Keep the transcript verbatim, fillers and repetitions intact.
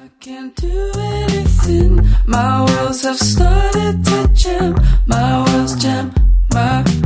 I can't do anything. My wheels have started to jam. My wheels jam. My